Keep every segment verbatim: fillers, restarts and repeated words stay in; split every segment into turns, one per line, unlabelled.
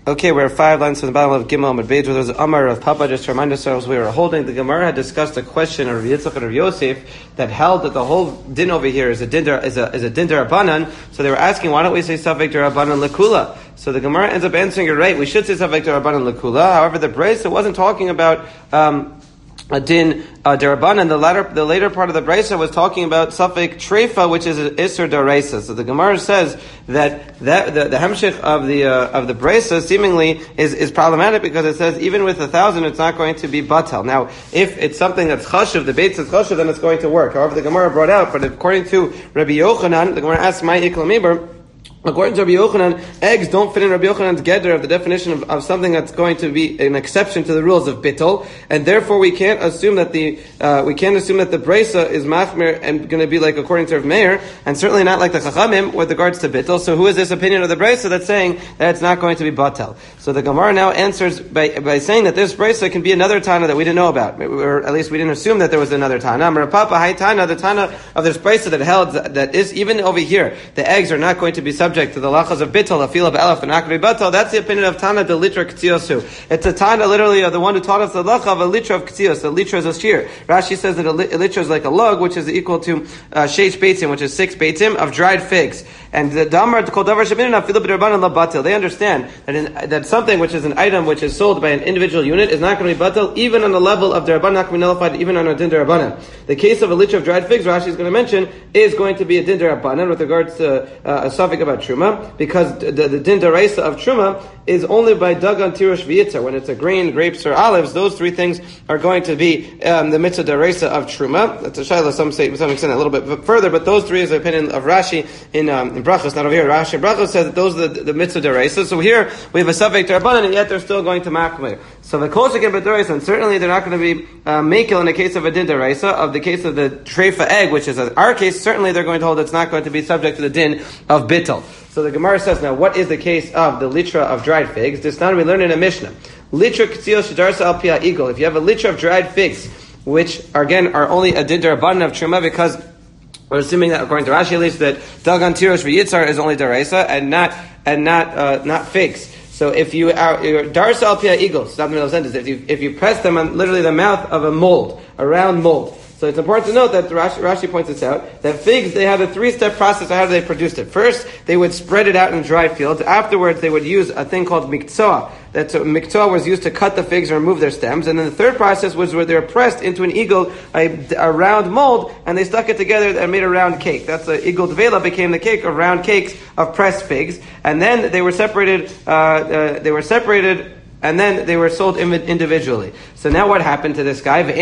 Okay, we're five lines from the bottom of Gimel Amud Beis. There was Amar of Papa. Just to remind ourselves, we were holding the Gemara had discussed a question of Yitzchak and of Yosef that held that the whole din over here is a din is a is a din derabanan. So they were asking, why don't we say Safek derabanan lekula? So the Gemara ends up answering it right. We should say Safek derabanan lekula. However, the Brisa wasn't talking about um, a din uh, derabanan. The latter, the later part of the Brisa was talking about Safek treifa, which is an Isser deraisa. So the Gemara says that that the, the hemshich of the uh, of the Brisa seemingly is, is problematic because it says even with a thousand it's not going to be batal. Now, if it's something that's chashuv, the beit is chashuv, then it's going to work. However, the Gemara brought out, but according to Rabbi Yochanan, the Gemara asks, "My ikla miber." According to Rabbi Yochanan, eggs don't fit in Rabbi Yochanan's gedder of the definition of, of something that's going to be an exception to the rules of bittul, and therefore we can't assume that the uh, we can't assume that the brisa is machmir and going to be like according to Rav Meir, and certainly not like the chachamim with regards to bittul. So who is this opinion of the brisa that's saying that it's not going to be batel? So the Gemara now answers by by saying that this brisa can be another tana that we didn't know about, or at least we didn't assume that there was another tana. Amar Papa, Hai Tana, the tana of this brisa that held that, that is even over here the eggs are not going to be subject to the lachas of bittul, afil of elef and akri batal. That's the opinion of Tana de litra ktiosu. It's a Tana literally of the one who taught us the lacha of a litra of ktios. A litra is a shear. Rashi says that a, li- a litra is like a lug, which is equal to uh, sheish beitzim, which is six beitzim of dried figs. And the damar kol davar shebinin afil b'derbanan la batil. They understand that in, that something which is an item which is sold by an individual unit is not going to be batil, even on the level of derbanan, not going to be nullified, even on a din derabanan. The case of a litra of dried figs, Rashi is going to mention, is going to be a din derabanan with regards to uh, a suffix about truma, because the, the, the din deraisa of truma is only by dagan, tirush, v'yitzar. When it's a grain, grapes, or olives, those three things are going to be um, the mitzvah deraisa of truma. That's a shayla, some say to some extent a little bit further, but those three is the opinion of Rashi in, um, in Brachos, not over here. Rashi in Brachos says that those are the, the mitzvah deraisa. So here we have a suffix derabanan, and yet they're still going to makmir. So the kol shekin b'deraisa, and certainly they're not going to be uh, makel in the case of a din deraisa. Of the case of the treifa egg, which is in our case, certainly they're going to hold it's not going to be subject to the din of bittul. So the Gemara says, now what is the case of the litra of dried figs? This time we learn in a Mishnah. Litra k'tzil shedarsa al pia eagle. If you have a litra of dried figs, which are, again are only a din derabanan of truma, because we're assuming that according to Rashi at least that dagan, tirush, v'yitzar is only deraisa and not and not uh, not figs. So if you are darsa al pia eagle, stop in the middle of the sentence. If you if you press them on literally the mouth of a mold, a round mold. So it's important to note that Rashi, Rashi points this out, that figs, they have a three-step process of how they produced it. First, they would spread it out in dry fields. Afterwards, they would use a thing called miktoa. That so, miktoa was used to cut the figs and remove their stems. And then the third process was where they were pressed into an eagle, a, a round mold, and they stuck it together and made a round cake. That's a eagle tvela became the cake of round cakes of pressed figs. And then they were separated, uh, uh, they were separated and then they were sold individually. So now what happened to this guy?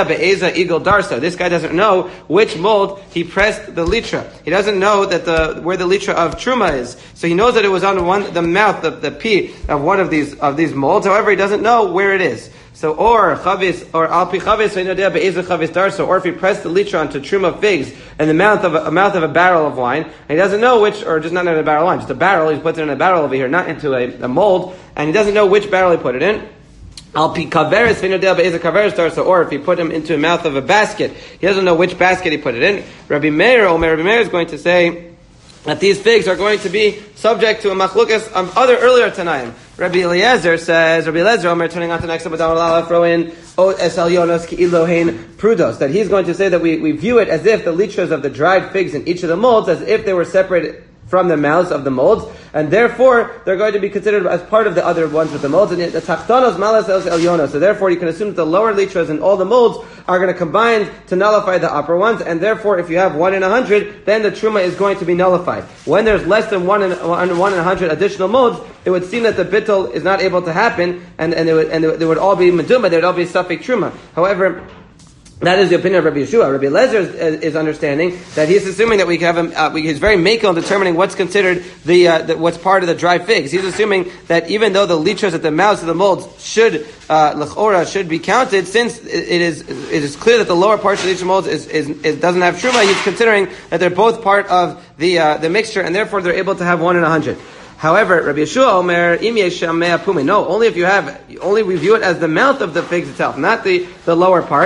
This guy doesn't know which mold he pressed the litra. He doesn't know that the where the litra of truma is. So he knows that it was on one the mouth, the, the pea of one of these of these molds. However, he doesn't know where it is. So, or chavis, or alpi chavis, chavis darso, or if he pressed the litra onto truma figs in the mouth of a, a mouth of a barrel of wine, and he doesn't know which, or just not in a barrel of wine, just a barrel. He puts it in a barrel over here, not into a, a mold, and he doesn't know which barrel he put it in. Alpi kaveris v'nodea be'ezah kaveris darso, or if he put him into the mouth of a basket, he doesn't know which basket he put it in. Rabbi Meir, Omer Rabbi Meir is going to say that these figs are going to be subject to a machlukas of other earlier tanaim. Rabbi Eliezer says, Rabbi Eliezer, Omer, turning on to the next episode, I'll throw in O es elyonos ki ilohein prudos, that he's going to say that we, we view it as if the litras of the dried figs in each of the molds, as if they were separated from the mouths of the molds, and therefore they're going to be considered as part of the other ones with the molds. And the tachtonos malas el elyonos. So therefore, you can assume that the lower litras in all the molds are going to combine to nullify the upper ones. And therefore, if you have one in a hundred, then the truma is going to be nullified. When there's less than one in one in a hundred additional molds, it would seem that the bittul is not able to happen, and and, it would, and they would all be meduma. They would all be safek truma. However, that is the opinion of Rabbi Yeshua. Rabbi Eliezer is, is understanding that he's assuming that we have him. Uh, he's very makel in determining what's considered the, uh, the what's part of the dry figs. He's assuming that even though the litras at the mouths of the molds should uh, l'chora should be counted, since it is it is clear that the lower parts of the litra molds is, is, is doesn't have truma, he's considering that they're both part of the uh, the mixture, and therefore they're able to have one in a hundred. However, Rabbi Yeshua Omer, im yesham mea pume. No, only if you have, only we view it as the mouth of the figs itself, not the, the lower part.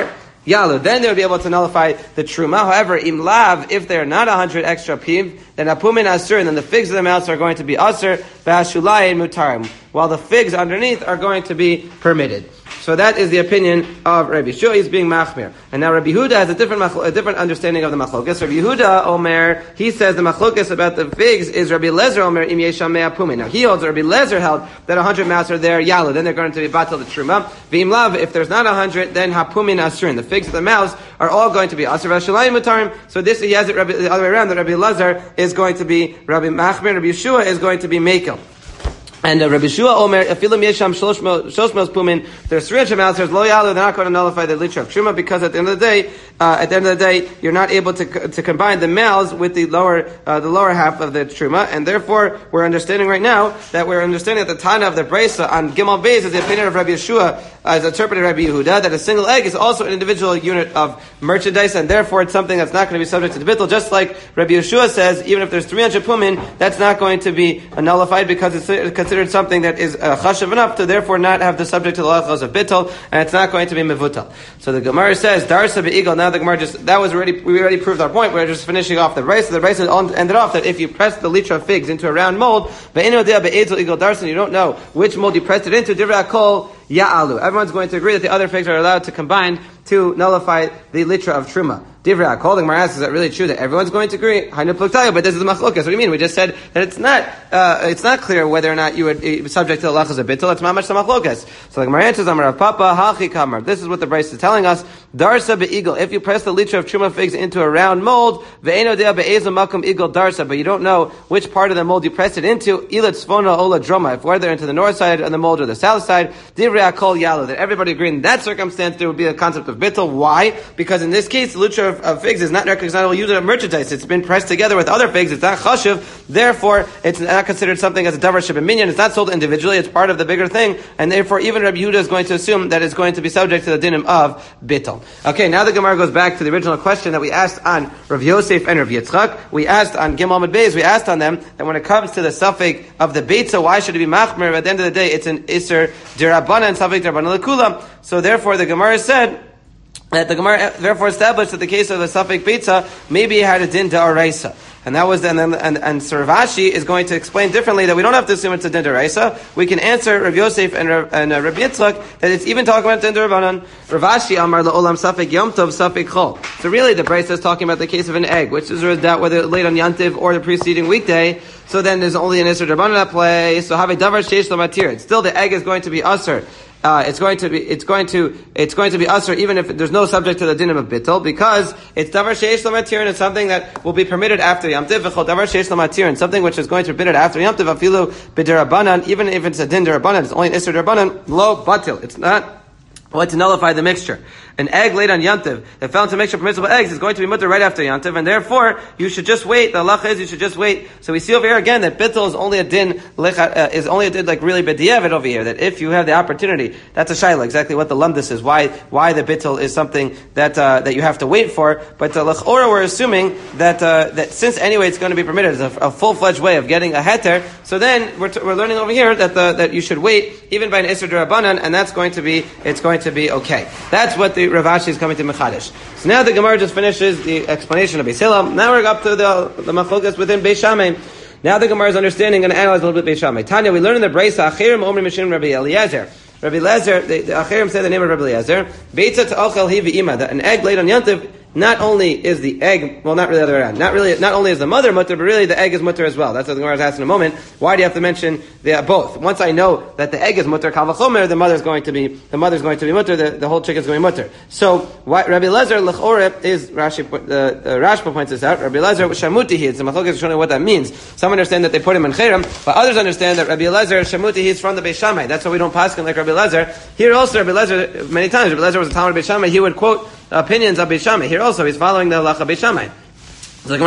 Yalu, then they would be able to nullify the truma. However, im lav, if they're not a hundred extra piv, then apumin asur, and then the figs of the mouths are going to be asur, v'ashulayin mutarim, while the figs underneath are going to be permitted. So that is the opinion of Rabbi Shua. He's being machmir. And now Rabbi Yehuda has a different a different understanding of the machlokas. Rabbi Yehuda Omer, he says the machlokas about the figs is Rabbi Lezer Omer im yesham mea pumin. Now he holds, Rabbi Lezer held that a hundred mouths are there, yalu, then they're going to be batal the truma. V'im lav, if there's not a hundred, then hapumin asurin. The figs of the mouths are all going to be asur v'ashalayim mutarim. So this he has it Rabbi, the other way around, that Rabbi Lezer is going to be Rabbi Machmir, Rabbi Yeshua is going to be Mekel. And uh, Rabbi Shua Omer, afilim yesham shloshmos pumin. There's three hundred mouths. There's lo yalu. They're not going to nullify the litra of truma, because at the end of the day, uh, at the end of the day, you're not able to to combine the mouths with the lower uh, the lower half of the truma, and therefore we're understanding right now that we're understanding that the Tana of the Brisa on Gimel Beis is the opinion of Rabbi Yeshua, uh, as interpreted Rabbi Yehuda, that a single egg is also an individual unit of merchandise, and therefore it's something that's not going to be subject to the bittul. Just like Rabbi Yeshua says, even if there's three hundred pumin, that's not going to be nullified because it's considered something that is uh, chashav enough to therefore not have the subject to the halachos of bittul, and it's not going to be mevutal. So the Gemara says, Darsa be'igel. Now the Gemara just, that was already, we already proved our point. We're just finishing off the Brisa. The Brisa ended off that if you press the litra of figs into a round mold, be'eno dea be'ezel igel darsa, you don't know which mold you pressed it into, divrei hakol ya'alu. Everyone's going to agree that the other figs are allowed to combine to nullify the litra of truma. Divrei hakol, the Gemara asks, is that really true that everyone's going to agree? Hainu pluktayu, but this is the machlokas. What do you mean? We just said that it's not, uh, it's not clear whether or not you would be subject to the lachas of bittul. It's mamash the machlokas. So the Gemara answers, Amar Rav Papa, hachi kamar. This is what the Brisa is telling us. Darsa be'igel. If you press the litra of truma figs into a round mold, ve'eno dea be'ezel makom igel darsa, but you don't know which part of the mold you pressed it into, ilat tzvona ola droma, if whether into the north side of the mold or the south side, divrei hakol yalu, that everybody agreed in that circumstance there would be a concept of bittul. Why? Because in this case, the litra of, of figs is not recognizable unit of merchandise. It's been pressed together with other figs. It's not chashiv. Therefore, it's not considered something as a davar shebeminyan. It's not sold individually. It's part of the bigger thing. And therefore, even Rabbi Yehuda is going to assume that it's going to be subject to the dinim of bittul. Okay, now the Gemara goes back to the original question that we asked on Rav Yosef and Rav Yitzchak. We asked on Gimel Amud Beis, we asked on them that when it comes to the suffix of the beitza, why should it be machmer? At the end of the day, it's an iser derabbanan and suffix derabbanan lekula. So therefore, the Gemara said that the Gemara therefore established that the case of the suffix beitza maybe it had a din da'oraisa. And that was then, and, and, and Sir Ravashi is going to explain differently that we don't have to assume it's a din d'oraisa. We can answer Rav Yosef and, Rav, and uh, Rabbi Yitzchak that it's even talking about din d'Rabbanan. Ravashi amar la'olam safek yom tov safek chol. So really the Brisa is talking about the case of an egg, which is a doubt whether it's late on Yantiv or the preceding weekday. So then there's only an Isser D'Rabbanan at play. So have a davar sheish l'matir. Still the egg is going to be usher. Uh, it's going to be, it's going to, it's going to be usher even if there's no subject to the dinim of bittul, because it's davar sheish l'matir, and it's something that will be permitted after Yom Tov. V'chol davar sheish l'matir, and something which is going to be permitted after Yom Tov, afilu b'derabanan, even if it's a din derabanan, it's only an isser derabanan, lo batil. It's not what to nullify the mixture. An egg laid on Yantiv that fell into mixture of permissible eggs is going to be mutter right after Yantiv, and therefore you should just wait. The halacha is you should just wait. So we see over here again that bittul is only a din uh, is only a din like really b'diavad over here. That if you have the opportunity, that's a shayla, exactly what the lumdus is. Why why the bittul is something that uh, that you have to wait for. But uh, l'chora we're assuming that uh, that since anyway it's going to be permitted as a, a full fledged way of getting a heter. So then we're t- we're learning over here that the that you should wait even by an isser d'Rabbanan, and that's going to be it's going to be okay. That's what the Ravashi is coming to Mechadish. So now the Gemara just finishes the explanation of Beis Hillel. Now we're up to the the machlokas within Beis Shammai. Now the Gemara is understanding and analyze a little bit Beis Shammai. Tanya, we learn in the Brisa Achirim Omri Mishim Rabbi Eliezer. Rabbi Eliezer, the, the Achirim say the name of Rabbi Eliezer. Beitza ta'ochel hi v'ima. An egg laid on Yantiv. Not only is the egg, well, not really the other way around. Not really, not only is the mother mutter, but really the egg is mutter as well. That's what the Gemara is asking in a moment. Why do you have to mention the, uh, both? Once I know that the egg is mutter, kal v'chomer, the mother's going to be, the mother's going to be mutter, the, the whole chicken is going to be mutter. So, why, Rabbi Lezer, l'chore, is, Rashi, uh, uh, Rashba points this out, Rabbi Lezer, shamuti, it's a machlokes is showing what that means. Some understand that they put him in cherem, but others understand that Rabbi Lezer, shamuti, he's from the Beis Shammai. That's why we don't paskin like Rabbi Lezer. Here also, Rabbi Lezer, many times, Rabbi Lezer was a Talmud Beis Shammai, he would quote opinions of Beis Shammai. Here also, he's following the halacha Beis Shammai. So I'm going to ask,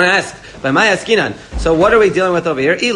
By my askinan. So what are we dealing with over here? If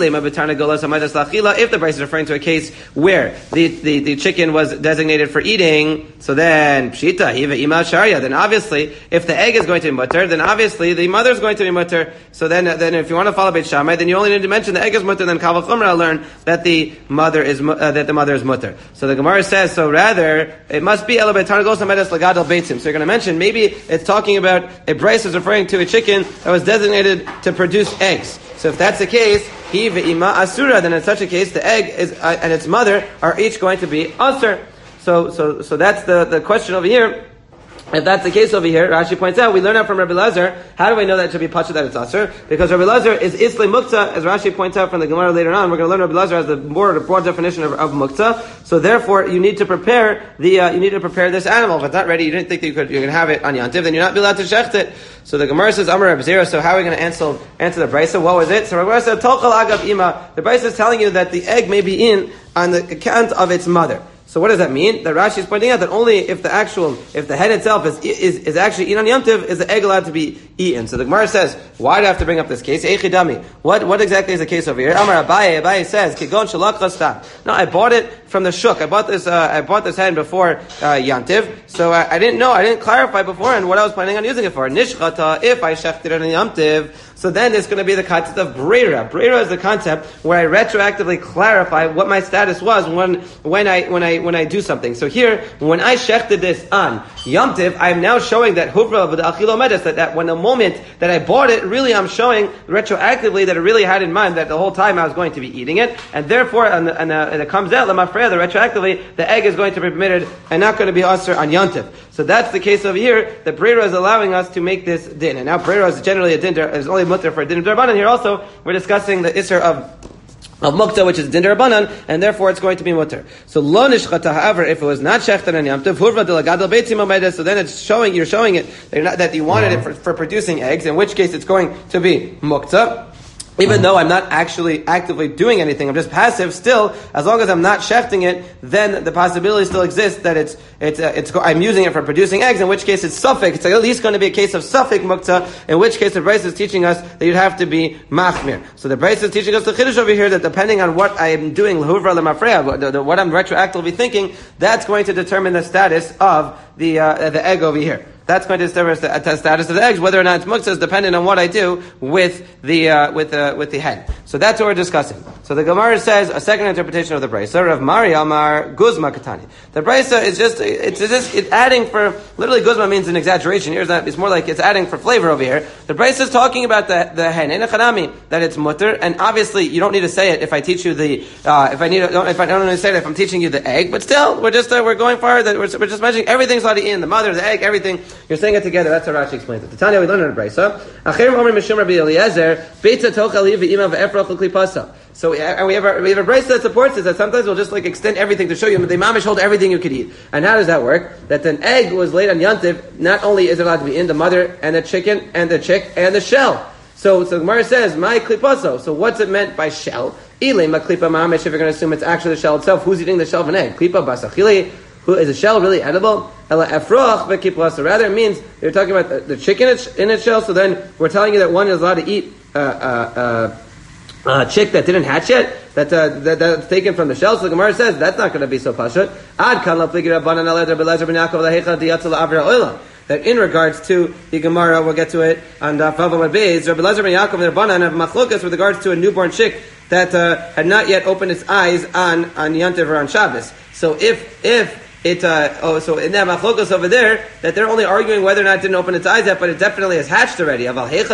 the Braisa is referring to a case where the, the, the chicken was designated for eating, so then pshita hiva ima sharia. Then obviously, if the egg is going to be mutter, then obviously the mother is going to be mutter. So then, then if you want to follow Beit Shammai, then you only need to mention the egg is mutter. Then Kal V'Chumra learn that the mother is uh, that the mother is mutter. So the Gemara says, so rather it must be ela betarnagos hamedas lagadol beitzim. So you're going to mention maybe it's talking about a Braisa is referring to a chicken that was designated to produce eggs. So if that's the case, he ve'ima asura, then in such a case, the egg is uh, and its mother are each going to be asur. So, so, so that's the, the question over here. If that's the case over here, Rashi points out, we learn out from Rabbi Lazar, how do we know that it should be pasha that it's asur? Because Rabbi Lazar is islay mukta, as Rashi points out from the Gemara later on. We're going to learn Rabbi Lazar has the more broad definition of, of mukta. So therefore, you need to prepare the uh, you need to prepare this animal. If it's not ready, you didn't think that you could you're going to have it on Yantiv, then you're not allowed to shecht it. So the Gemara says, Amar Rabbi Zera. So how are we going to answer answer the Braisa? What was it? So Rabbi Zera said, Tolchal agav ima. The Braisa is telling you that the egg may be in on the account of its mother. So what does that mean? That Rashi is pointing out that only if the actual, if the head itself is is, is actually eaten on Yom Tov, is the egg allowed to be eaten. So the Gemara says, why do I have to bring up this case? Eichidami. What what exactly is the case over here? Amar Abaye. Abaye says, Kigon shalak chasta. No, I bought it from the shuk. I bought this. Uh, I bought this hen before uh, Yom Tov. So I, I didn't know. I didn't clarify before, and what I was planning on using it for. Nishchata. If I shechted it on Yom Tov. So then there's going to be the concept of breira. Breira is the concept where I retroactively clarify what my status was when when I when I when I do something. So here, when I shechted this on Yom Tiv, I'm now showing that huvra v'da'achilo medes, that that when the moment that I bought it, really I'm showing retroactively that it really had in mind that the whole time I was going to be eating it, and therefore, and, and, uh, and it comes out lemafreya, that retroactively the egg is going to be permitted and not going to be asur on Yom Tiv. So that's the case over here. The breira is allowing us to make this din, and now breira is generally a din, is only mutter for a din of darbanan. Here also we're discussing the isser of of mukta, which is din derabanan, and therefore it's going to be mutter. So lo nishchata, however, if it was not shechtan and yamtiv, hurva de lagadol beitzim omedes, so then it's showing, you're showing it that, you're not, that you wanted it for, for producing eggs, in which case it's going to be mukta. Even though I'm not actually actively doing anything, I'm just passive. Still, as long as I'm not shechting it, then the possibility still exists that it's it's uh, it's I'm using it for producing eggs. In which case, it's suffix. It's at least going to be a case of suffix mukta. In which case, the Braisa is teaching us that you'd have to be machmir. So the Braisa is teaching us the chiddush over here that depending on what I am doing, l'huvra l'mafreya, what I'm retroactively thinking, that's going to determine the status of the uh, the egg over here. That's going to determine the status of the eggs. Whether or not it's muktzah is dependent on what I do with the uh, with the with the hen. So that's what we're discussing. So the Gemara says a second interpretation of the Braisa of Mari Amar Guzma Katani. The Braisa is just it's just it's adding for literally Guzma means an exaggeration. Here's that it's more like it's adding for flavor over here. The Braisa is talking about the the hen in a chanami that it's mutter, and obviously you don't need to say it if I teach you the uh, if I need don't, if I don't need to say it if I'm teaching you the egg. But still, we're just uh, we're going far that we're, we're just mentioning everything's allowed to in the mother, the egg, everything. You're saying it together. That's how Rashi explains it. The Tanya we learned in the Braisa. Achirim Omer Mishum Rabbi Eliezer Beitza Tochal V'Ima V'Efrach L'Klipasa. So and we have a we have a Braisa that supports this. That sometimes we'll just like extend everything to show you. But the mamish hold everything you could eat. And how does that work? That an egg was laid on Yantiv. Not only is it allowed to be in the mother and the chicken and the chick and the shell. So so the Gemara says my klipaso. So what's it meant by shell? Ilay ma klipa mamish. If you're going to assume it's actually the shell itself, who's eating the shell of an egg? Klipa basachili. Who is the shell really edible? Ela efroch v'kiplasa. Rather, it means they're talking about the, the chicken in its shell. So then we're telling you that one is allowed to eat a uh, uh, uh, uh, chick that didn't hatch yet, that, uh, that that's taken from the shell. So the Gemara says that's not going to be so pashut. Ad kan lafligi rabbanan aleder belezer ben Yaakov lehecha diyatzal avra oila. That in regards to the Gemara, we'll get to it on Daf Vav Amud Beis. Rabbi Lezer ben Yaakov and Rabbanan have machlokas with regards to a newborn chick that uh, had not yet opened its eyes on on Yantiv or on Shabbos. So if if It uh, oh so in that machlokas over there that they're only arguing whether or not it didn't open its eyes yet, but it definitely has hatched already.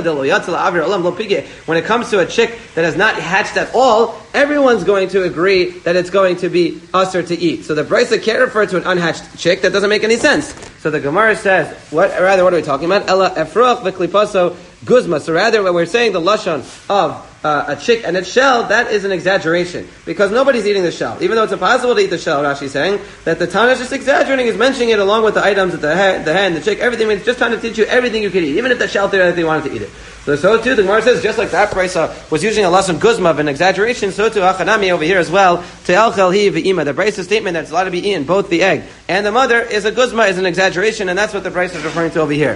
When it comes to a chick that has not hatched at all, everyone's going to agree that it's going to be usher to eat. So the Braisa can't refer to an unhatched chick. That doesn't make any sense. So the Gemara says, what rather what are we talking about? Ella efroch v'klipaso guzma. So rather, when we're saying the lashon of Uh, a chick and its shell, that is an exaggeration. Because nobody's eating the shell. Even though it's impossible to eat the shell, Rashi is saying, that the Tana is just exaggerating, is mentioning it along with the items, the hen, the hen, the chick, everything. It's just trying to teach you everything you could eat. Even if the shell theoretically wanted to eat it. So, so too, the Gemara says, just like that Braisa was using a lesson guzma of an exaggeration, so too, Hachanami over here as well, Te'elchel hi v'ima. The Braisa statement that it's allowed to be eaten, both the egg and the mother, is a guzma, is an exaggeration, and that's what the Braisa is referring to over here.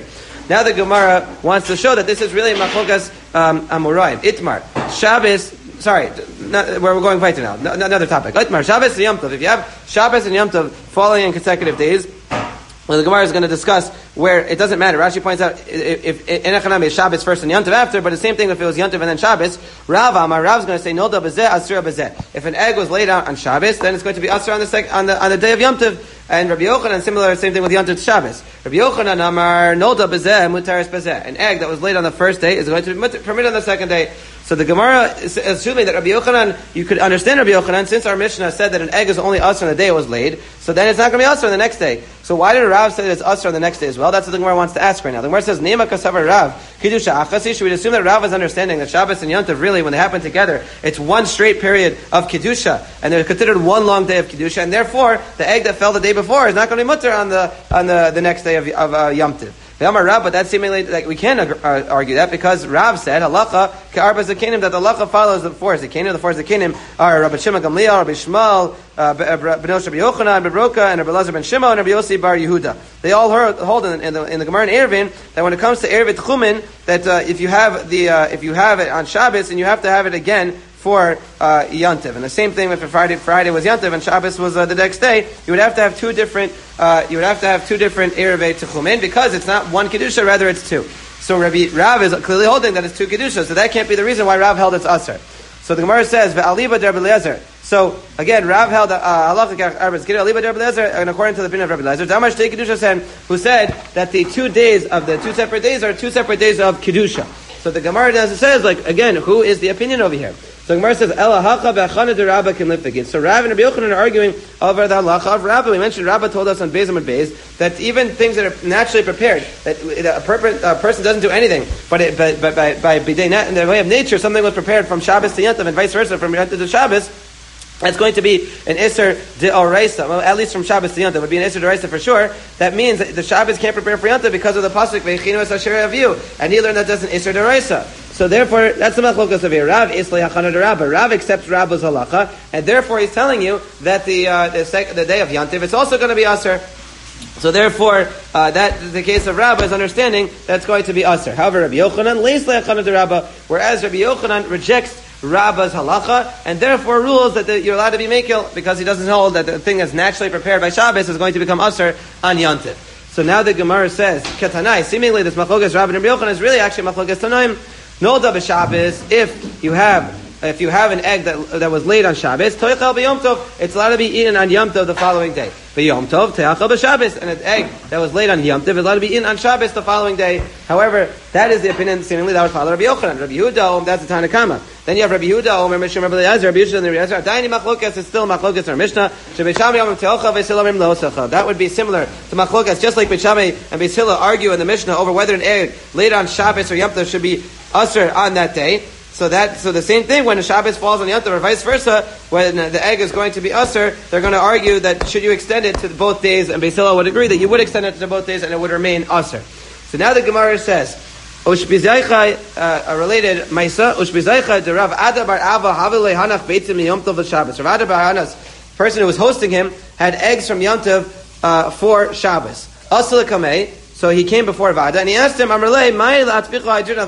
Now the Gemara wants to show that this is really machlokas um, amoraim. Itmar. Shabbos, sorry, not, where we're going right now. No, another topic. Itmar. Shabbos and Yom Tov. If you have Shabbos and Yom Tov falling in consecutive days, well, the Gemara is going to discuss where it doesn't matter. Rashi points out if Enechanam is Shabbos first and Yom Tov after, but the same thing if it was Yom Tov and then Shabbos. Rav Amar Rav is going to say Nolda B'zeh Asura B'zeh. If an egg was laid out on Shabbos, then it's going to be Asura on the sec- on the on the day of Yom Tov. And Rabbi Yochanan, similar, same thing with Yom Tov Shabbos. Rabbi Yochanan Amar Nolda B'zeh Mutaris B'zeh. An egg that was laid on the first day is going to be permitted on the second day. So the Gemara is assuming that Rabbi Yochanan, you could understand Rabbi Yochanan, since our Mishnah said that an egg is only Asur on the day it was laid, so then it's not going to be Asur on the next day. So why did Rav say that it's Asur on the next day as well? That's what the Gemara wants to ask right now. The Gemara says, Neima Kasavar Rav, Kiddusha Achasi. Should we assume that Rav is understanding that Shabbos and Yom Tov, really, when they happen together, it's one straight period of Kiddusha, and they're considered one long day of Kiddusha, and therefore, the egg that fell the day before is not going to be mutter on the on the, the next day of, of uh, Yom Tov. But that's seemingly like we can't uh, argue that because Rav said halacha ke'arba zakenim, that the halacha follows the four zakenim. The four zakenim are Rabbi Shimon Gamliel, Rabbi Shmuel, uh, Benosh Rabbi Yochanan, Rabbi Broka, and Rabbi Elazar ben Shimon, and Rabbi Yossi bar Yehuda. They all heard, hold in, in the in the Gemara in Eruvin that when it comes to Erev Tchumen, that uh, if you have the uh, if you have it on Shabbos and you have to have it again for uh, Yom Tov. And the same thing if Friday Friday was Yom Tov and Shabbos was uh, the next day, you would have to have two different uh, you would have to have two different Erevei Techumen because it's not one Kedusha, rather it's two. So Rabbi Rav is clearly holding that it's two Kedusha, so that can't be the reason why Rav held it's Asr. So the Gemara says, Ve'aliba de Rabbi Eliezer. So again, Rav held halacha arbas gidul aliba de Rabbi Eliezer, and according to the opinion of Rabbi Eliezer, Damash Tei Kedusha said, who said that the two days of the two separate days are two separate days of Kedusha. So the Gemara, as it says, like again, who is the opinion over here? So the Gemara says, Ela hacha be'achana de Rabba can lift again. So Rav and Rabbi Yochanan are arguing over the halacha of Rabba. We mentioned Rabba told us on Beis Amud Beis that even things that are naturally prepared, that a, per- a person doesn't do anything, but it, but, but by by bidei nat in the way of nature, something was prepared from Shabbos to Yom Tov and vice versa from Yom Tov to Shabbos. That's going to be an Isser D'Oraisa. Well, at least from Shabbos to Yom Tov, it would be an Isser D'Oraisa for sure. That means that the Shabbos can't prepare for Yom Tov because of the pasuk Ve'chinu es asher yaviu, and he learned that doesn't Isser D'Oraisa. So therefore, that's the machlokas of here. Rav Islay Hachana de Rabba. Rav accepts Rabba's halacha, and therefore he's telling you that the uh, the, sec- the day of Yom Tov, it's also going to be Asr. So therefore, uh, that the case of Rabba is understanding that's going to be Asr. However, Rabbi Yochanan Leislay Hachana de Rabba, whereas Rabbi Yochanan rejects Rabba's halacha, and therefore rules that the, you're allowed to be mekil because he doesn't hold that the thing that's naturally prepared by Shabbos is going to become Asr on Yom Tov. So now the Gemara says, Ketanai, seemingly this machlokas Rabba and Rabbi Yochanan is really actually machlokas Tanaim. Nolda b'Shabbos, if you have if you have an egg that that was laid on Shabbos, toichel b'Yom Tov, it's allowed to be eaten on Yom Tov the following day. B'Yom Tov, teachel b'Shabbos, and an egg that was laid on Yom Tov is allowed to be eaten on Shabbos the following day. However, that is the opinion seemingly that would follow Rabbi Yochanan. Rabbi Yehuda, that's the Tanakama. Then you have Rabbi Yehuda, Omer Mishnah, Rabbi Eliezer, Rabbi Yishua, and Rabbi Eliezer. Daini machlokas is still machlokas or Mishnah. Shebeshami Yom Teocha v'Silamim Lo'osacha. That would be similar to machlokas, just like Beshami and Beisila argue in the Mishnah over whether an egg laid on Shabbos or Yom Tov should be Asr on that day. So that, so the same thing when the Shabbos falls on Yom Tov or vice versa, when the egg is going to be Asr, they're going to argue that should you extend it to both days, and Beis Hillel would agree that you would extend it to both days and it would remain Asr. So now the Gemara says, Ushbizaycha, uh, a related Maisa, Ushbizaycha de Rav Ada bar Ava Havile Hanach Beitzim Yom Tov Shabbos. Rav Ada bar Hana's person who was hosting him had eggs from Yom Tov uh, for Shabbos. Asal Kamei. So he came before Vada and he asked him, what's going to be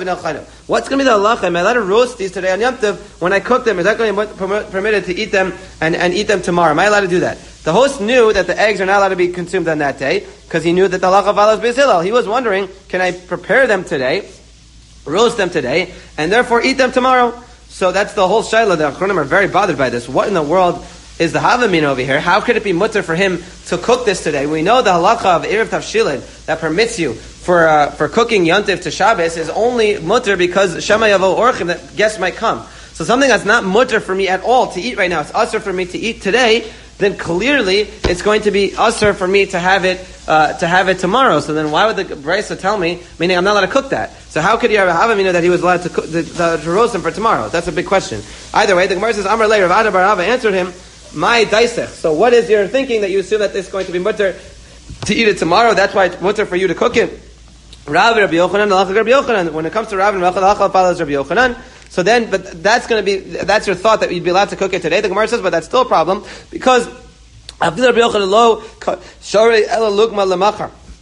the halacha? Am I allowed to roast these today on Yom Tov? When I cook them, is that going to be permitted to eat them and, and eat them tomorrow? Am I allowed to do that? The host knew that the eggs are not allowed to be consumed on that day because he knew that the halacha follows Beis Hillel. He was wondering, can I prepare them today, roast them today, and therefore eat them tomorrow? So that's the whole shayla. The Achronim are very bothered by this. What in the world is the Havamin over here? How could it be mutter for him to cook this today? We know the halacha of Erev Tavshilin that permits you for uh, for cooking Yom Tov to Shabbos is only mutter because Shema Yavo Orchim, that guests might come. So something that's not mutter for me at all to eat right now, it's usher for me to eat today, then clearly it's going to be usher for me to have it uh, to have it tomorrow. So then why would the Brisa tell me, meaning I'm not allowed to cook that? So how could you have a Havamina that he was allowed to, cook, to, to, to roast him for tomorrow? That's a big question. Either way, the Gemara says, Amar Lei, Rav Ada bar Ava answered him, my daisech. So what is your thinking that you assume that this is going to be mutter to eat it tomorrow? That's why it's mutter for you to cook it. Rav Rabbi Yochanan, halacha Rabbi Yochanan. When it comes to Rav and Rav, halacha follows Rabbi Yochanan. So then, but that's going to be, that's your thought that you'd be allowed to cook it today. The Gemara says, but that's still a problem because Rabbi Yochanan lo shari ela lugma lemachar.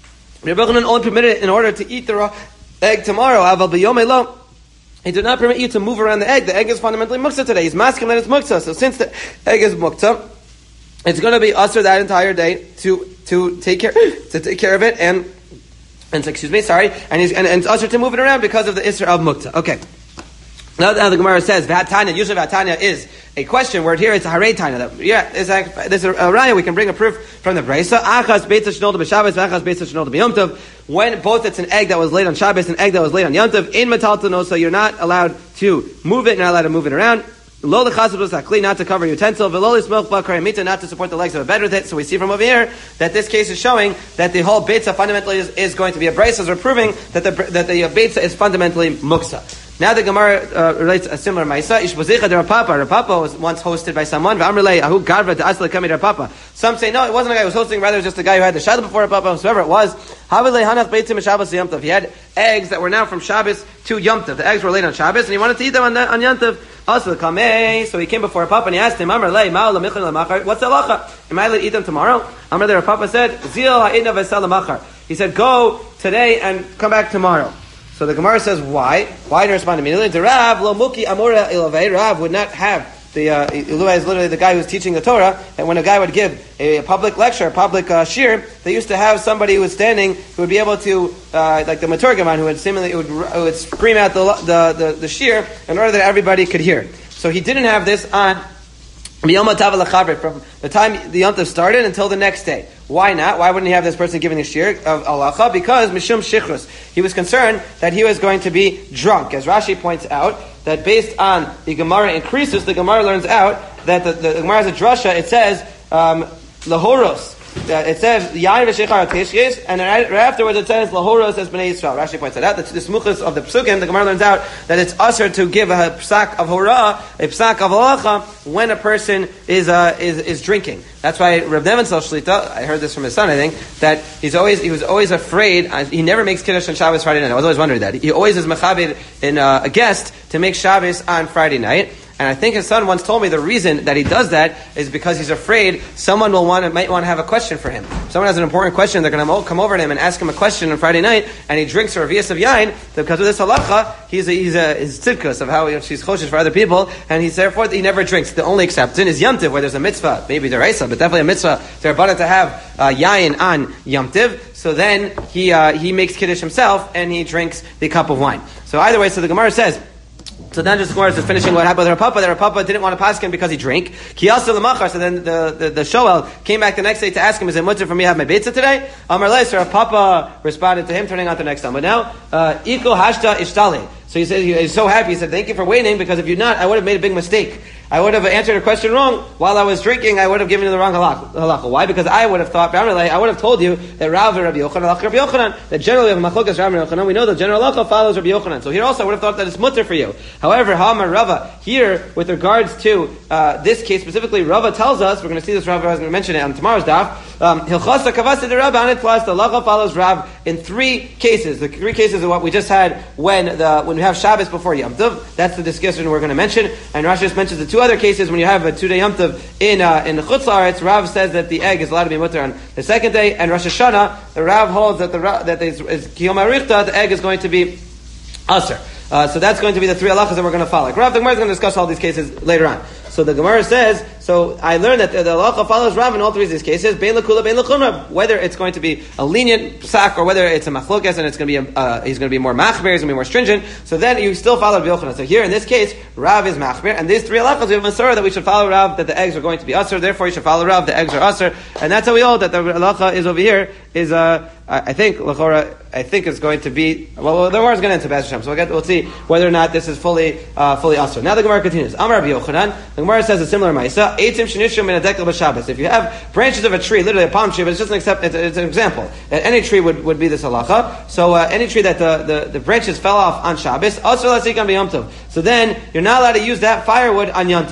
Rabbi Yochanan only permitted it in order to eat the raw egg tomorrow. Aval b'yom elo, he did not permit you to move around the egg. The egg is fundamentally muktzah today. He's masking that it's muktzah. So since the egg is muktzah, it's going to be usher that entire day to to take care to take care of it and and excuse me, sorry, and he's and, and it's usher to move it around because of the isra of muktzah. Okay. Now, now the Gemara says v'hatanya. Usually v'hatanya is a question word. Here it's a harei tanya. Yeah, it's like there's a, a raya. We can bring a proof from the brayso. Achas beitzah shnolda b'Shabbos, v'achas beitzah shnolda b'Yom Tov. When both it's an egg that was laid on Shabbos, and an egg that was laid on Yom Tov, in metaltano, so you're not allowed to move it. You're not allowed to move it around. Lo l'chasavos hakli, not to cover utensil. V'lo l'smoch b'akar mita, not to support the legs of a bed with it. So we see from over here that this case is showing that the whole beitzah fundamentally is, is going to be a brayso. As we're proving that the that the beitzah is fundamentally muksa. Now the Gemara uh, relates a similar ma'isa. Ishbozicha de Rapapa. Rapapa was once hosted by someone. V'amrlei ahu garva de asla kami Rapapa. Some say no, it wasn't a guy who was hosting. Rather, it was just a guy who had the shadda before Rapapa. Whoever it was, havilei hanach beitzim Shabbos Yom Tov. He had eggs that were now from Shabbos to Yom Tov. The eggs were laid on Shabbos, and he wanted to eat them on, on Yom Tov. Also, kamei. So he came before Rapapa and he asked him, Amrlei ma'al lamichin lamachar. What's the halacha? Am I allowed to eat them tomorrow? Amrlei Rapapa said, Zil ha'idna v'sel lamachar. He said, go today and come back tomorrow. So the Gemara says, why? Why did he respond immediately? The Rav, lo muki amora ilavei. Rav would not have, the uh, Iluvei is literally the guy who's teaching the Torah, and when a guy would give a public lecture, a public uh, shir, they used to have somebody who was standing who would be able to, uh, like the Maturgaman, who would seemingly would, who would scream out the, the, the, the shir in order that everybody could hear. So he didn't have this on from the time the Yom Tov started until the next day. Why not? Why wouldn't he have this person giving the shir of halacha? Because mishum shichrus. He was concerned that he was going to be drunk. As Rashi points out, that based on the Gemara in Krisus, the Gemara learns out that the, the, the Gemara is a drasha. It says um, lahoros. Uh, it says yain v'sheichar ateshkes, and right, right afterwards it says lahoros as bnei Yisrael. Rashi points that out. The, the smuchas of the psukim, the Gemara learns out that it's usher to give a psak of hora, a psak of halacha, when a person is uh, is is drinking. That's why Reb Nevinsel Shlita, I heard this from his son, I think, that he's always he was always afraid. Uh, he never makes kiddush on Shabbos Friday night. I was always wondering that he always is mechabed in uh, a guest to make Shabbos on Friday night. And I think his son once told me the reason that he does that is because he's afraid someone will want to, might want to have a question for him. If someone has an important question, they're going to come over to him and ask him a question on Friday night, and he drinks a revius of yain. Because of this halacha, he's a, he's a his tzidkus of how you know, she's choshesh for other people, and he's therefore he never drinks. The only exception is Yom Tiv, where there's a mitzvah, maybe deraisa, but definitely a mitzvah. They're about to have uh, yain on Yom Tiv. So then he uh, he makes kiddush himself and he drinks the cup of wine. So either way, so the Gemara says. So then just Gemara is finishing what happened with Rav Papa. That Rav Papa didn't want to pass him because he drank. Kiyasa l'machar. So then the, the, the Shoel came back the next day to ask him, is it mutter for me to have my beitzah today? Amar lei. So Rav Papa responded to him, turning on to the next time. But now, iko hashta ishtale. So he said, he's so happy. He said, thank you for waiting, because if you'd not, I would have made a big mistake. I would have answered a question wrong. While I was drinking, I would have given you the wrong halacha. Why? Because I would have thought, I would have told you that Rav and Rabbi Yochanan, Rabbi Yochanan, that generally of Machlokas Rav and Yochanan, we know the general halacha follows Rabbi Yochanan. So here also I would have thought that it's mutter for you. However, Ha'amar Rava, here, with regards to uh, this case specifically, Rava tells us, we're going to see this, Rava is going to mention it on tomorrow's daf, Hilchasa Kavasa de Rav, and plus the halacha follows Rav in three cases. The three cases are what we just had when the when we have Shabbos before Yom Tov. That's the discussion we're going to mention. And Rashi just mentions the two other cases when you have a two-day Yom Tov in uh, in the Chutz La'aretz. Rav says that the egg is allowed to be mutter on the second day, and Rosh Hashanah, the Rav holds that the that is Kiyom HaRichta, the egg is going to be aser. Uh, so that's going to be the three halachas that we're going to follow. Like Rav, the Gemara is going to discuss all these cases later on. So the Gemara says, so I learned that the, the halacha follows Rav in all three of these cases, bein l'kula, bein l'chumra, whether it's going to be a lenient psak or whether it's a machlokas and it's going to be a, uh, he's going to be more machber, he's going to be more stringent. So then you still follow Rabbi Yochanan. So here in this case, Rav is machber, and these three halachas we have Masorah that we should follow Rav, that the eggs are going to be aser, therefore you should follow Rav, the eggs are aser, and that's how we hold that the halacha is over here is uh, I think l'chora, I think it's going to be well. The Gemara is going to enter B'ez Hashem, so we'll, get, we'll see whether or not this is fully uh, fully aser. Now the Gemara continues. Amar Rabbi Yochanan. The Gemara says a similar ma'isa. Eitzim shenishum min hadekel b'Shabbos. If you have branches of a tree, literally a palm tree, but it's just an except, it's, it's an example that any tree would, would be this halacha. So uh, any tree that the, the, the branches fell off on Shabbos, also l'asikan b'Yom Tov. So then you're not allowed to use that firewood on Yom Tov.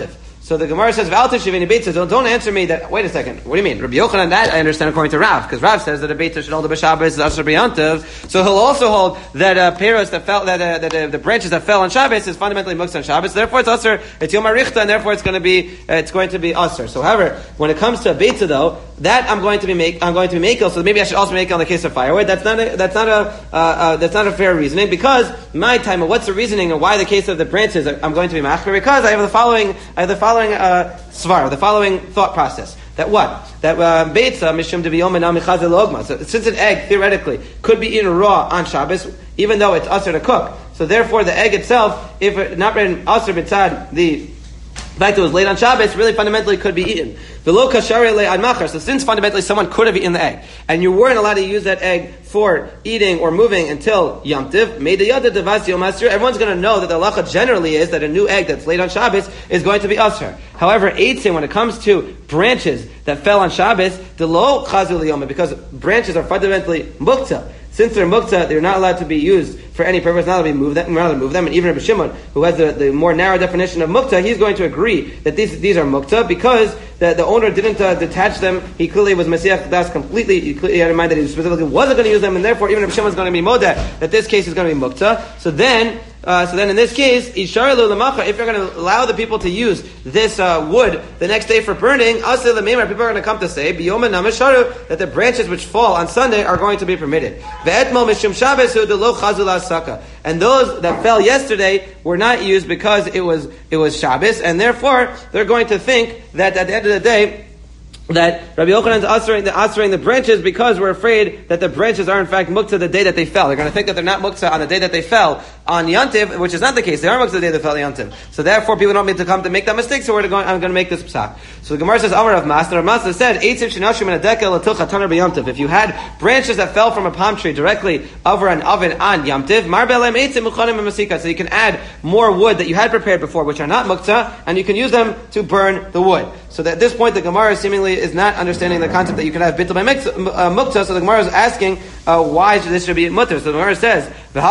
So the Gemara says, "V'al teshiveni beitza." Don't don't answer me that. Wait a second. What do you mean, Rabbi Yochanan? That I understand according to Rav, because Rav says that a beitza should hold the b'Shabbos is asher b'yantiv. So he'll also hold that uh, peros that fell, that uh, that uh, the branches that fell on Shabbos is fundamentally muktzah on Shabbos. Therefore, it's asher. It's Yom HaRichta, and therefore it's going to be uh, it's going to be asher. So, however, when it comes to a beitza, though, that I'm going to be make I'm going to be makel. So maybe I should also make it on the case of firewood. That's not a that's not a uh, uh, that's not a fair reasoning, because my time. What's the reasoning and why the case of the branches I'm going to be machmer? Because I have the following I have the following uh, svar, the following thought process. That what? That beitza mishum debiyom and amichaz elogma. So since an egg theoretically could be eaten raw on Shabbos, even though it's usher to cook, so therefore the egg itself, if it not been usher b'tzad the fact that it was late on Shabbos, really fundamentally could be eaten. V'lo kashari le ad machar. So since fundamentally someone could have eaten the egg, and you weren't allowed to use that egg for eating or moving until Yom Tiv, made the yada devas yom asur, everyone's going to know that the halacha generally is that a new egg that's late on Shabbos is going to be asur. However, eitzim, when it comes to branches that fell on Shabbos, the lo chazu liyoma, because branches are fundamentally muktzah. Since they're muktzah, they're not allowed to be used for any purpose, not allowed to be moved, not allowed to move them. And even Rabbi Shimon, who has the, the more narrow definition of muktzah, he's going to agree that these these are muktzah because the, the owner didn't uh, detach them. He clearly was mesiach das completely. He clearly had in mind that he specifically wasn't going to use them, and therefore even Rabbi Shimon is going to be modeh that this case is going to be muktzah. So then. Uh, so then in this case, if you're going to allow the people to use this uh, wood the next day for burning, people are going to come to say that the branches which fall on Sunday are going to be permitted. And those that fell yesterday were not used because it was it was Shabbos, and therefore they're going to think that at the end of the day, that Rabbi Yochanan is answering the, answering the branches because we're afraid that the branches are in fact muktzah the day that they fell. They're going to think that they're not muktzah on the day that they fell on Yantiv, which is not the case. They are muktzah the day they fell on Yantiv. So therefore, people don't need to come to make that mistake. So we're going. I'm going to make this psak. So the Gemara says, "Amar Rav Masna." Rav Masna said, "Eitzim shenashim in a dekel latilcha taner b'Yantiv." If you had branches that fell from a palm tree directly over an oven on Yantiv, mar be'alem eitzim muchanim b'masika. So you can add more wood that you had prepared before, which are not muktzah, and you can use them to burn the wood. So that at this point, the Gemara seemingly is not understanding the concept that you can have bittul by muktzah. So the Gemara is asking uh, why this should be mutter. So the Gemara says,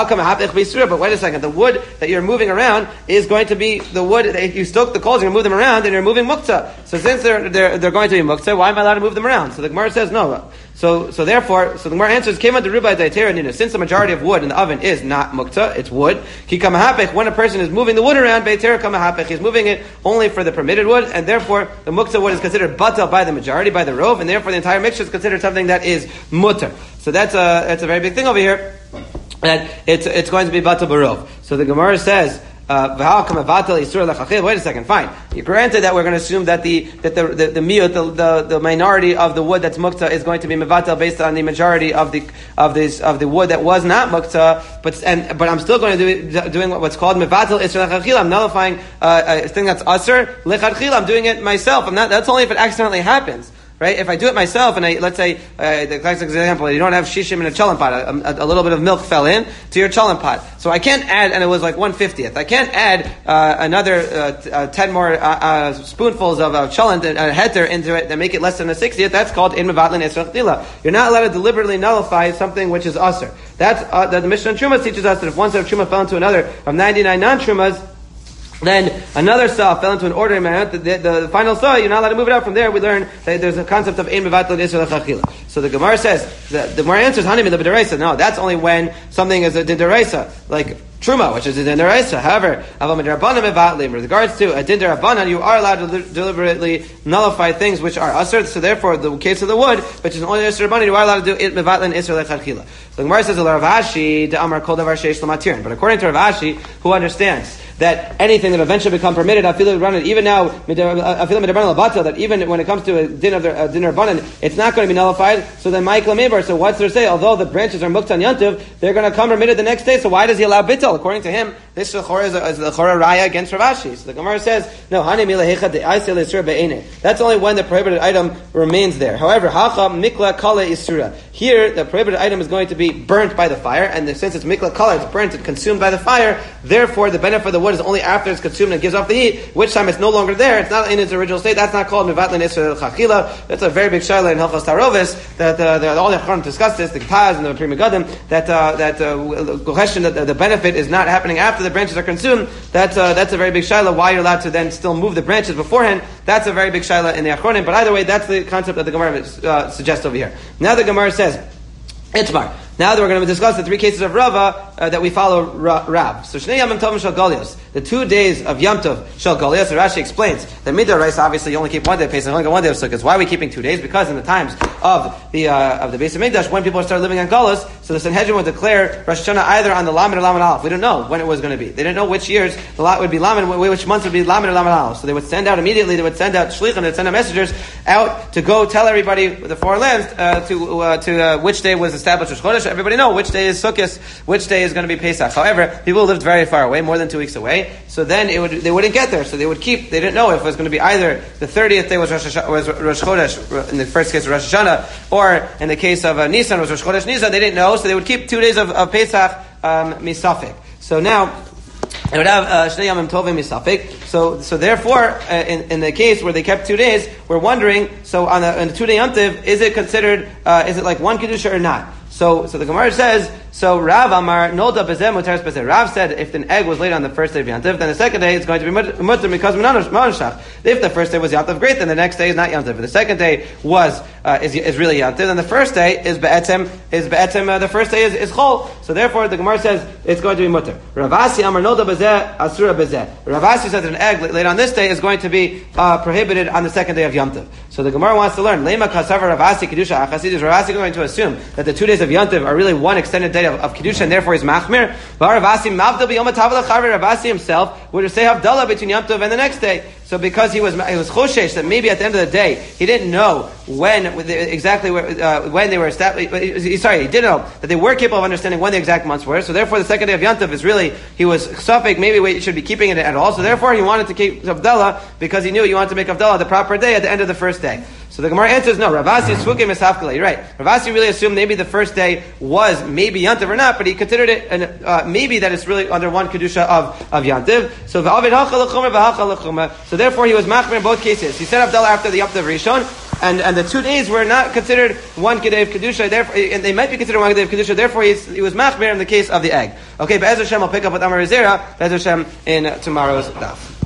but wait a second, the wood that you're moving around is going to be the wood that if you stoke the coals, you're going to move them around, and you're moving muktzah. So since they're, they're, they're going to be muktzah, why am I allowed to move them around? So the Gemara says no. So, so therefore, so the Gemara answers, came under rubai daitera nina. Since the majority of wood in the oven is not muktzah, it's wood. Ki kamahapech, when a person is moving the wood around, daitera kamahapech, he's moving it only for the permitted wood, and therefore the muktzah wood is considered batal by the majority, by the rov, and therefore the entire mixture is considered something that is mutter. So that's a that's a very big thing over here. That it's it's going to be batal barov. So the Gemara says. Uh, wait a second, fine. You granted that we're going to assume that the that the the, the miut, the, the the minority of the wood that's muktzah is going to be mevatel based on the majority of the of this of the wood that was not muktzah. But and but I'm still going to do doing what's called mevatel isur lechadchila. I'm nullifying uh, a thing that's usur lechadchila. I'm doing it myself. I'm not. That's only if it accidentally happens. Right? If I do it myself, and I, let's say, uh, the classic example, you don't have shishim in a cholent pot, a, a, a little bit of milk fell in to your cholent pot. So I can't add, and it was like one fiftieth. I can't add uh, another uh, t- uh, ten more uh, uh, spoonfuls of uh, cholent and uh, heter into it and make it less than a sixtieth. That's called in mevatlin isur lechadchila. You're not allowed to deliberately nullify something which is usur. That's uh, that the Mishnah on Trumas teaches us that if one set of truma fell into another of ninety-nine non-trumas, then another saw fell into an ordinary amount. The, the, the final saw, you're not allowed to move it out from there. We learn that there's a concept of ein mevatel isur lechadchila. So the Gemara says, the, the Gemara answers, Hani mi l'b'deraisa. No, that's only when something is a deraisa, like truma, which is a deraisa. However, aval midrabanan mevatlim. With regards to a derabanan, you are allowed to li- deliberately nullify things which are usur. So therefore, the case of the wood, which is only isur rabbanan, you are allowed to do it mevatlin isur lechadchila. So the Gemara says, Rav Ashi de Amar kol davar sheish l'matirin. But according to Rav Ashi, who understands that anything that eventually become permitted, I feel it run it even now. I feel that even when it comes to a din of a din rabbanan, it's not going to be nullified. So then, Michael Meber. So what's there say? Although the branches are muktzah on Yantiv, they're going to come permitted the next day. So why does he allow bittul? According to him, this chora is the chora raya against Rav Ashi. So the Gemara says, no, hani milahecha de aisel isur be'ene. That's only when the prohibited item remains there. However, hacha mikla kala isura. Here, the prohibited item is going to be burnt by the fire, and since it's mikla kala, it's burnt and consumed by the fire. Therefore, the benefit of the wood is only after it's consumed and gives off the heat, which time it's no longer there, it's not in its original state. That's not called mevatlin isur lechadchila. That's a very big shaila in Hilchos Tarovis that uh, the, all the Chachamim discuss this, the Paz and the Pri Megadim, that uh, that uh, question that the benefit is not happening after after the branches are consumed, that's uh, that's a very big shaila. Why you're allowed to then still move the branches beforehand? That's a very big shaila in the Achronim. But either way, that's the concept that the Gemara uh, suggests over here. Now the Gemara says, Itmar. Now that we're going to discuss the three cases of Rava uh, that we follow Ra- Rav. So Shnei Yamim Tovim Shel Golios, the two days of Yom Tov Shel Golios. So Rashi explains that Midar Rice, obviously you only keep one day of Pesach, only got one day of Sukkot. Why are we keeping two days? Because in the times of the uh, of the Beis Hamikdash, when people started living on Golos, so the Sanhedrin would declare Rosh Hashanah either on the Lamed or Lamed Aleph. We don't know when it was going to be. They didn't know which years the lot would be Lamed, which months would be Lamed or Lamed Aleph. So they would send out immediately. They would send out shlichim, they would send out messengers out to go tell everybody the four lands uh, to uh, to uh, which day was established Rosh Chodesh. Everybody know which day is Sukkot, which day is going to be Pesach. However, people lived very far away, more than two weeks away, so then it would they wouldn't get there. So they would keep. They didn't know if it was going to be either the thirtieth day was Rosh, Hashanah, was Rosh Chodesh in the first case of Rosh Hashanah, or in the case of uh, Nisan was Rosh Chodesh Nisan. They didn't know, so they would keep two days of, of Pesach um, misafik. So now. It would have Shnei Yamim Tovim Misafik. So, so therefore, uh, in, in the case where they kept two days, we're wondering. So, on a, on a two-day Yom Tov, is it considered? Uh, is it like one kedusha or not? So, so the Gemara says. So Rav Amar Nolda Bezeh Muteres Bezeh. Rav said if an egg was laid on the first day of Yom Tov, then the second day it's going to be mutter because Manashach. If the first day was Yom Tov, great. Then the next day is not Yom Tov. If the second day was uh, is is really Yom Tov, then the first day is Be'etzem is Be'etzem. Uh, the first day is is Chol. So therefore, the Gemara says it's going to be mutter. Ravasi Amar Nolda Bezeh Asura Bezeh. Ravasi says that an egg laid on this day is going to be uh, prohibited on the second day of Yom Tov. So the Gemara wants to learn. Lema Kasavar Ravasi Kedusha Achasid. Is Ravasi going to assume that the two days of Yom Tov are really one extended day of, of Kedusha, and therefore he's machmir? Ravasi himself would say Havdalah between Yom Tov and the next day. So because he was he was choshesh that maybe at the end of the day he didn't know when exactly uh, when they were established. Sorry, he did know that they were capable of understanding when the exact months were. So therefore, the second day of Yom Tov is really he was suffik. Maybe we should be keeping it at all. So therefore, he wanted to keep Havdalah because he knew he wanted to make Havdalah the proper day at the end of the first day. So the Gemara answers no. Ravasi Svukim is Hafkala. You're right. Ravasi really assumed maybe the first day was maybe Yom Tov or not, but he considered it an, uh, maybe that it's really under one kedusha of of Yom Tov. So so therefore he was machmir in both cases. He said Havdalah after the Yom Tov Rishon, and and the two days were not considered one kedei of kedusha. Therefore, and they might be considered one kedei of kedusha. Therefore, he's, he was machmir in the case of the egg. Okay, but Be'ez Hashem, I'll pick up with Amar Zera. Be'ez Hashem in tomorrow's daf.